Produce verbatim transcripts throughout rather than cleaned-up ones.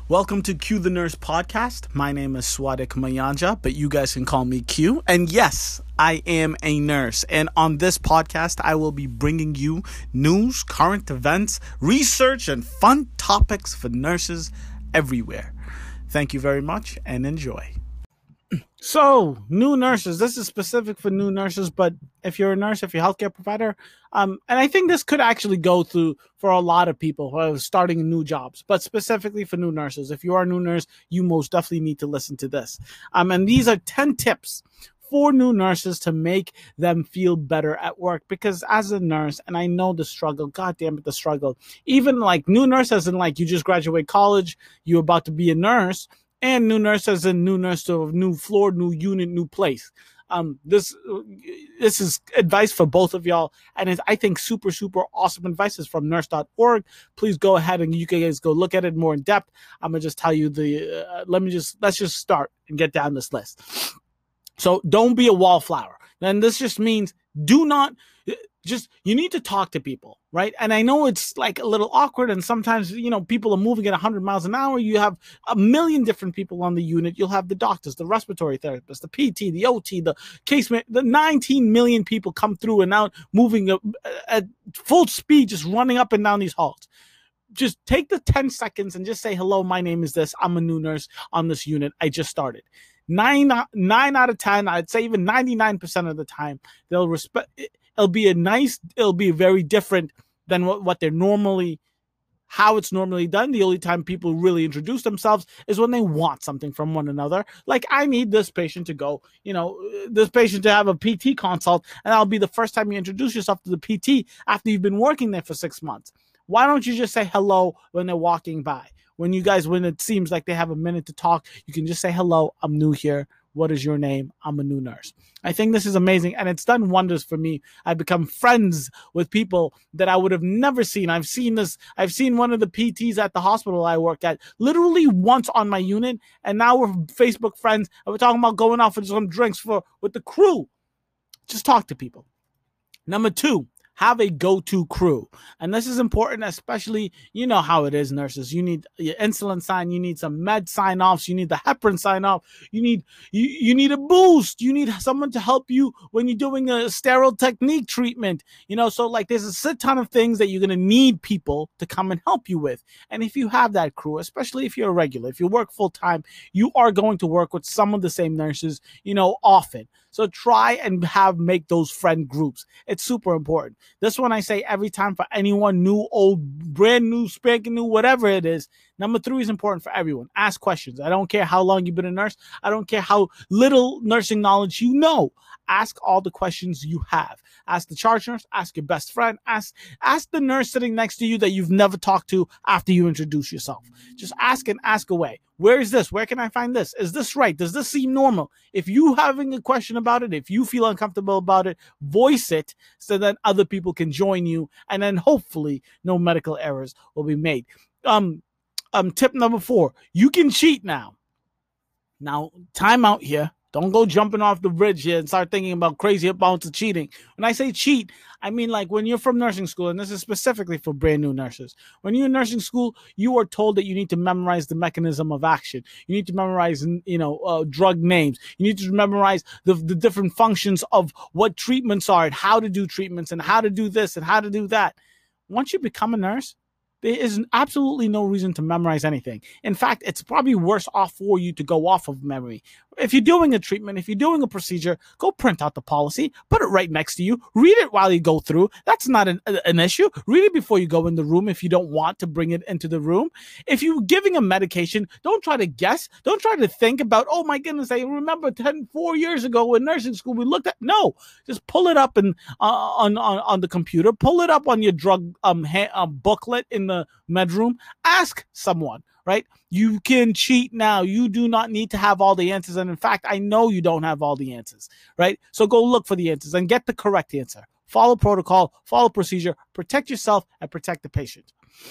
Welcome to Q the Nurse podcast. My name is Swadik Mayanja, but you guys can call me Q. And yes, I am a nurse. And on this podcast, I will be bringing you news, current events, research, and fun topics for nurses everywhere. Thank you very much and enjoy. So, new nurses. This is specific for new nurses, but if you're a nurse, if you're a healthcare provider, um, and I think this could actually go through for a lot of people who are starting new jobs, but specifically for new nurses. If you are a new nurse, you most definitely need to listen to this. Um, and these are ten tips for new nurses to make them feel better at work. Because as a nurse, and I know the struggle, God damn it, the struggle, even like new nurse as in like you just graduate college, you're about to be a nurse, and new nurse as a new nurse to a new floor, new unit, new place. Um, this this is advice for both of y'all, and it's, I think, super, super awesome advice. Is from nurse dot org. Please go ahead and you guys go look at it more in depth. I'm gonna just tell you the. Uh, let me just let's just start and get down this list. So don't be a wallflower. Then this just means do not. Just, you need to talk to people, right? And I know it's like a little awkward, and sometimes, you know, people are moving at one hundred miles an hour. You have a million different people on the unit. You'll have the doctors, the respiratory therapists, the P T, the O T, the case, the nineteen million people come through and out moving at full speed, just running up and down these halls. Just take the ten seconds and just say, hello, my name is this. I'm a new nurse on this unit. I just started. Nine, nine out of ten, I'd say even ninety-nine percent of the time, they'll respect it. It'll be a nice, it'll be very different than what, what they're normally, how it's normally done. The only time people really introduce themselves is when they want something from one another. Like, I need this patient to go, you know, this patient to have a P T consult, and that'll be the first time you introduce yourself to the P T after you've been working there for six months. Why don't you just say hello when they're walking by? When you guys, when it seems like they have a minute to talk, you can just say, hello, I'm new here. What is your name? I'm a new nurse. I think this is amazing, and it's done wonders for me. I've become friends with people that I would have never seen. I've seen this. I've seen one of the P Ts at the hospital I work at literally once on my unit, and now we're Facebook friends, and we're talking about going out for some drinks for with the crew. Just talk to people. Number two, have a go-to crew. And this is important, especially, you know how it is, nurses. You need your insulin sign, you need some med sign-offs, you need the heparin sign-off, you need you, you need a boost, you need someone to help you when you're doing a sterile technique treatment. You know, so like there's a shit ton of things that you're going to need people to come and help you with. And if you have that crew, especially if you're a regular, if you work full-time, you are going to work with some of the same nurses, you know, often. So try and have make those friend groups. It's super important. This one I say every time for anyone new, old, brand new, spanking new, whatever it is. Number three is important for everyone. Ask questions. I don't care how long you've been a nurse. I don't care how little nursing knowledge you know. Ask all the questions you have. Ask the charge nurse. Ask your best friend. Ask, ask the nurse sitting next to you that you've never talked to after you introduce yourself. Just ask and ask away. Where is this? Where can I find this? Is this right? Does this seem normal? If you having a question about it, if you feel uncomfortable about it, voice it so that other people can join you, and then hopefully no medical errors will be made. Um, um, tip number four, you can cheat now. Now, time out here. Don't go jumping off the bridge here and start thinking about crazy amounts of cheating. When I say cheat, I mean like when you're from nursing school, and this is specifically for brand new nurses. When you're in nursing school, you are told that you need to memorize the mechanism of action. You need to memorize, you know, uh, drug names. You need to memorize the, the different functions of what treatments are and how to do treatments and how to do this and how to do that. Once you become a nurse, there is absolutely no reason to memorize anything. In fact, it's probably worse off for you to go off of memory. If you're doing a treatment, if you're doing a procedure, go print out the policy, put it right next to you, read it while you go through. That's not an, an issue. Read it before you go in the room if you don't want to bring it into the room. If you're giving a medication, don't try to guess. Don't try to think about, oh my goodness, I remember ten, four years ago in nursing school we looked at. No, just pull it up in, uh, on, on, on the computer. Pull it up on your drug um, ha- uh, booklet in the med room. Ask someone. Right? You can cheat now. You do not need to have all the answers. And in fact, I know you don't have all the answers, right? So go look for the answers and get the correct answer. Follow protocol, follow procedure, protect yourself and protect the patient.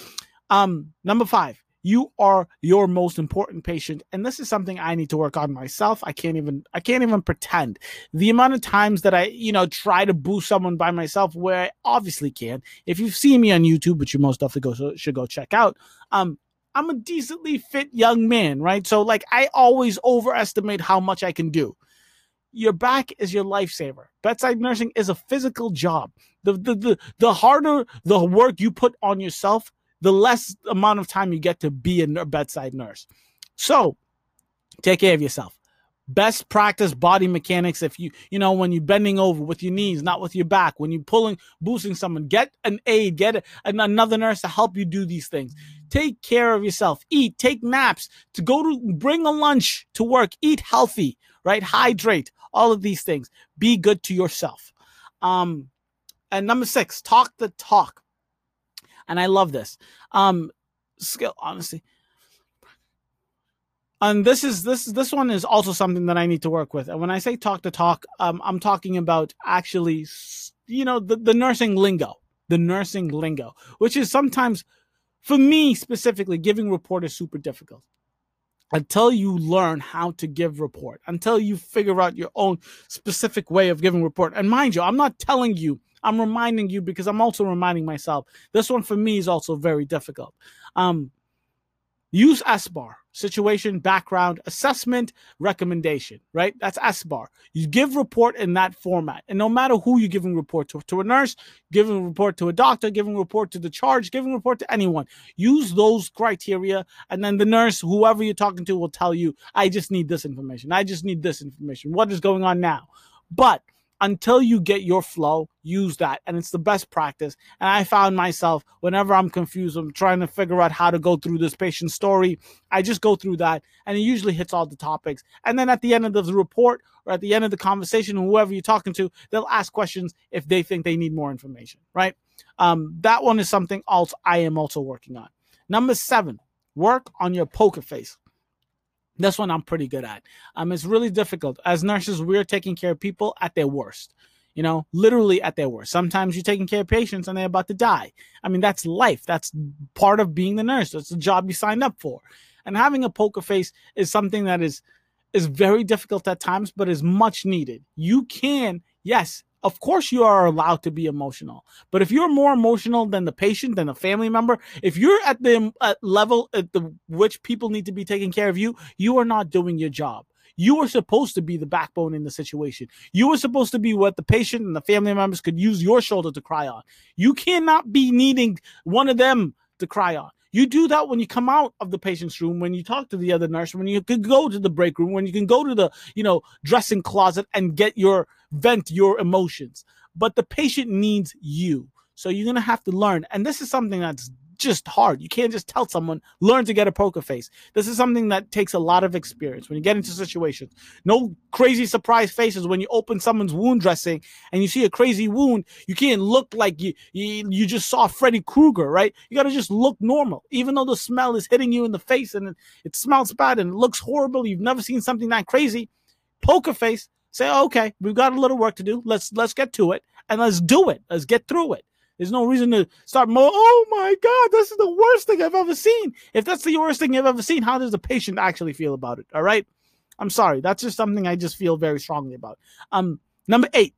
Um, number five, you are your most important patient. And this is something I need to work on myself. I can't even, I can't even pretend the amount of times that I, you know, try to boost someone by myself where I obviously can. If you've seen me on YouTube, which you most definitely go, should go check out, um, I'm a decently fit young man, right? So like I always overestimate how much I can do. Your back is your lifesaver. Bedside nursing is a physical job. The, the, the, the harder the work you put on yourself, the less amount of time you get to be a bedside nurse. So take care of yourself. Best practice body mechanics. If you, you know, when you're bending over with your knees, not with your back, when you're pulling, boosting someone, get an aide, get a, another nurse to help you do these things. Take care of yourself. Eat, take naps, to go to, bring a lunch to work, eat healthy, right? Hydrate, all of these things. Be good to yourself. Um, and number six, talk the talk. And I love this. Um, skill, honestly. And this is this this one is also something that I need to work with. And when I say talk to talk, um, I'm talking about actually, you know, the, the nursing lingo, the nursing lingo, which is sometimes, for me specifically, giving report is super difficult. Until you learn how to give report, until you figure out your own specific way of giving report. And mind you, I'm not telling you, I'm reminding you because I'm also reminding myself. This one for me is also very difficult. Um, use S B A R, situation, background, assessment, recommendation, right? That's S B A R. You give report in that format. And no matter who you're giving report to, to a nurse, giving report to a doctor, giving report to the charge, giving report to anyone, use those criteria. And then the nurse, whoever you're talking to, will tell you, I just need this information. I just need this information. What is going on now? But until you get your flow, use that. And it's the best practice. And I found myself, whenever I'm confused, I'm trying to figure out how to go through this patient's story, I just go through that, and it usually hits all the topics. And then at the end of the report or at the end of the conversation, whoever you're talking to, they'll ask questions if they think they need more information, right? Um, that one is something else I am also working on. Number seven, work on your poker face. This one I'm pretty good at. Um, it's really difficult. As nurses, we're taking care of people at their worst. You know, literally at their worst. Sometimes you're taking care of patients and they're about to die. I mean, that's life. That's part of being the nurse. That's the job you signed up for. And having a poker face is something that is is very difficult at times, but is much needed. You can, yes, of course you are allowed to be emotional. But if you're more emotional than the patient, than the family member, if you're at the at level at the which people need to be taking care of you, you are not doing your job. You are supposed to be the backbone in the situation. You are supposed to be what the patient and the family members could use your shoulder to cry on. You cannot be needing one of them to cry on. You do that when you come out of the patient's room, when you talk to the other nurse, when you can go to the break room, when you can go to the, you know, dressing closet and get your vent your emotions. But the patient needs you. So you're going to have to learn. And this is something that's just hard. You can't just tell someone, learn to get a poker face. This is something that takes a lot of experience when you get into situations. No crazy surprise faces when you open someone's wound dressing and you see a crazy wound. You can't look like you you, you just saw Freddy Krueger, right? You got to just look normal, even though the smell is hitting you in the face and it, it smells bad and it looks horrible. You've never seen something that crazy. Poker face. Say, okay, we've got a little work to do. Let's let's get to it and let's do it. Let's get through it. There's no reason to start mo- oh my God, this is the worst thing I've ever seen. If that's the worst thing you've ever seen, how does the patient actually feel about it? All right. I'm sorry. That's just something I just feel very strongly about. Um, number eight,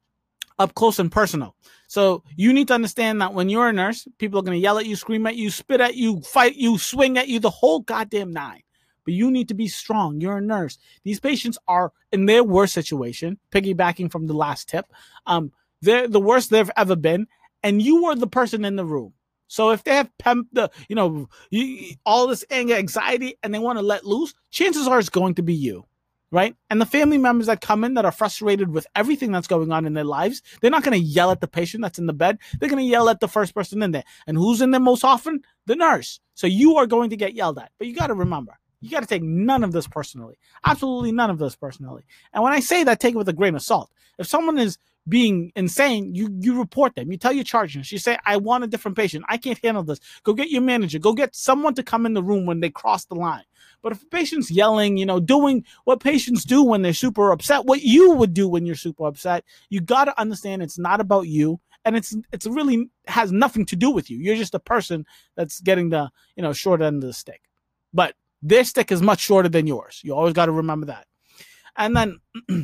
up close and personal. So you need to understand that when you're a nurse, people are going to yell at you, scream at you, spit at you, fight you, swing at you, the whole goddamn nine. But you need to be strong. You're a nurse. These patients are in their worst situation, piggybacking from the last tip. Um, they're the worst they've ever been. And you are the person in the room. So if they have pem- the, you know, you, all this anger, anxiety, and they want to let loose, chances are it's going to be you, right? And the family members that come in that are frustrated with everything that's going on in their lives, they're not going to yell at the patient that's in the bed. They're going to yell at the first person in there. And who's in there most often? The nurse. So you are going to get yelled at. But you got to remember, you got to take none of this personally. Absolutely none of this personally. And when I say that, take it with a grain of salt. If someone is being insane, you you report them. You tell your charge nurse. You say, I want a different patient. I can't handle this. Go get your manager. Go get someone to come in the room when they cross the line. But if a patient's yelling, you know, doing what patients do when they're super upset, what you would do when you're super upset, you got to understand it's not about you. And it's it's really has nothing to do with you. You're just a person that's getting the, you know, short end of the stick. But their stick is much shorter than yours. You always got to remember that. And then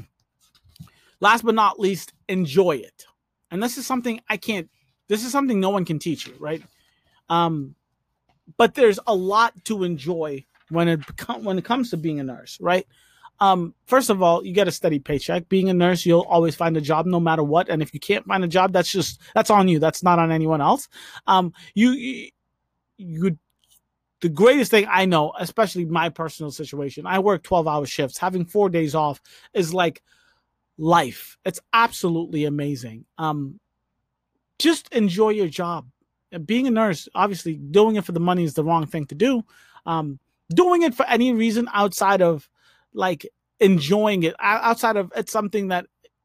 last but not least, enjoy it. And this is something I can't, this is something no one can teach you, right? Um, but there's a lot to enjoy when it become, when it comes to being a nurse, right? Um, first of all, you get a steady paycheck. Being a nurse, you'll always find a job no matter what. And if you can't find a job, that's just, that's on you. That's not on anyone else. Um, you, you, you, the greatest thing I know, especially my personal situation, I work twelve hour shifts. Having four days off is like life. It's absolutely amazing. Um, just enjoy your job. Being a nurse, obviously doing it for the money is the wrong thing to do. Um, doing it for any reason outside of like enjoying it, outside of it's something that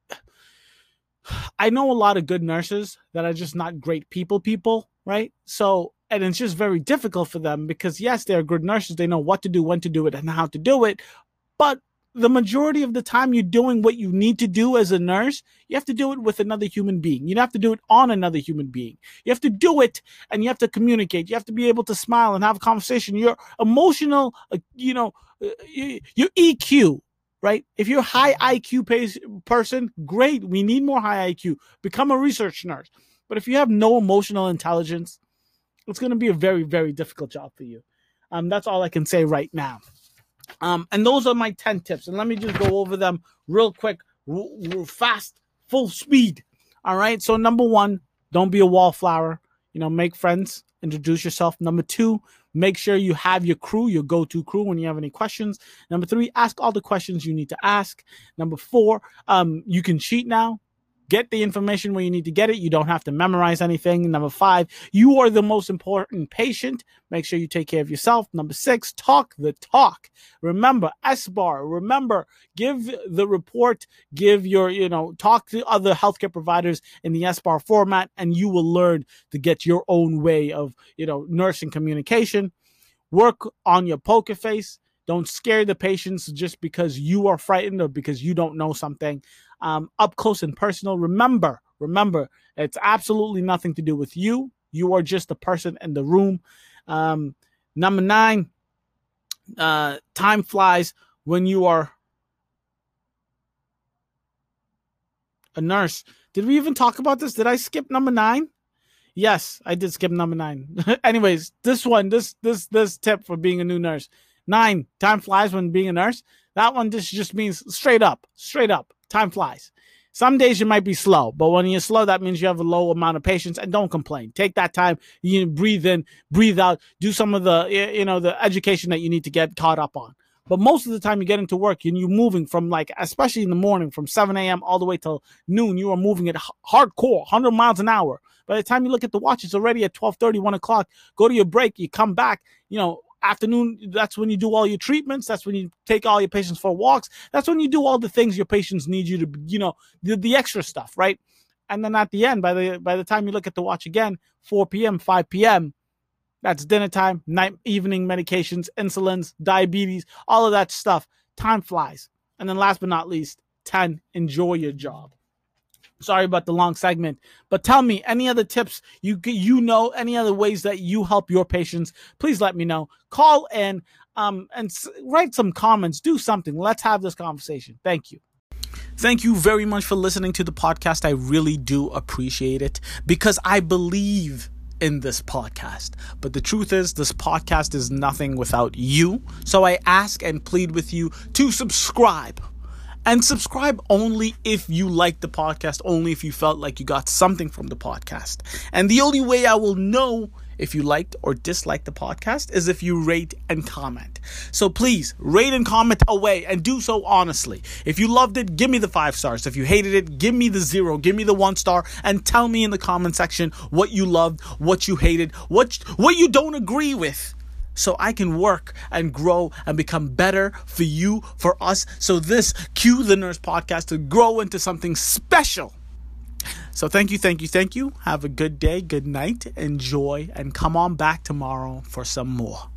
I know a lot of good nurses that are just not great people people, right? So, and it's just very difficult for them because yes, they're good nurses. They know what to do, when to do it, and how to do it. But the majority of the time you're doing what you need to do as a nurse, you have to do it with another human being. You have to do it on another human being. You have to do it and you have to communicate. You have to be able to smile and have a conversation. Your emotional, uh, you know, uh, your E Q, right? If you're a high I Q person, great. We need more high I Q. Become a research nurse. But if you have no emotional intelligence, it's going to be a very, very difficult job for you. Um, that's all I can say right now. Um, and those are my ten tips. And let me just go over them real quick, real, real fast, full speed. All right. So number one, don't be a wallflower. You know, make friends, introduce yourself. Number two, make sure you have your crew, your go-to crew when you have any questions. Number three, ask all the questions you need to ask. Number four, um, you can cheat now. Get the information where you need to get it. You don't have to memorize anything. Number five, you are the most important patient. Make sure you take care of yourself. Number six, talk the talk. Remember, S B A R. Remember, give the report, give your, you know, talk to other healthcare providers in the S B A R format, and you will learn to get your own way of, you know, nursing communication. Work on your poker face. Don't scare the patients just because you are frightened or because you don't know something. Um, up close and personal. Remember, remember, it's absolutely nothing to do with you. You are just the person in the room. Um, number nine, uh, time flies when you are a nurse. Did we even talk about this? Did I skip number nine? Yes, I did skip number nine. Anyways, this one, this, this, this tip for being a new nurse. Nine, time flies when being a nurse. That one just, just means straight up, straight up. Time flies. Some days you might be slow, but when you're slow, that means you have a low amount of patience, and don't complain. Take that time. You breathe in, breathe out, do some of the, you know, the education that you need to get caught up on. But most of the time you get into work and you're moving from like, especially in the morning, from seven a.m. all the way till noon, you are moving at hardcore, one hundred miles an hour. By the time you look at the watch, it's already at twelve thirty, one o'clock. Go to your break, you come back, you know, afternoon, that's when you do all your treatments. That's when you take all your patients for walks. That's when you do all the things your patients need you to, you know, the, the extra stuff, right? And then at the end, by the by the time you look at the watch again, four p.m., five p.m., that's dinner time, night, evening medications, insulins, diabetes, all of that stuff. Time flies. And then last but not least, ten, enjoy your job. Sorry about the long segment, but tell me any other tips you you know, any other ways that you help your patients. Please let me know. Call in um, and s- write some comments. Do something. Let's have this conversation. Thank you. Thank you very much for listening to the podcast. I really do appreciate it because I believe in this podcast. But the truth is, this podcast is nothing without you. So I ask and plead with you to subscribe. And subscribe only if you like the podcast, only if you felt like you got something from the podcast. And the only way I will know if you liked or disliked the podcast is if you rate and comment. So please, rate and comment away and do so honestly. If you loved it, give me the five stars. If you hated it, give me the zero, give me the one star, and tell me in the comment section what you loved, what you hated, what, what you don't agree with. So I can work and grow and become better for you, for us. So this Q the Nurse podcast to grow into something special. So thank you, thank you, thank you. Have a good day, good night, enjoy, and come on back tomorrow for some more.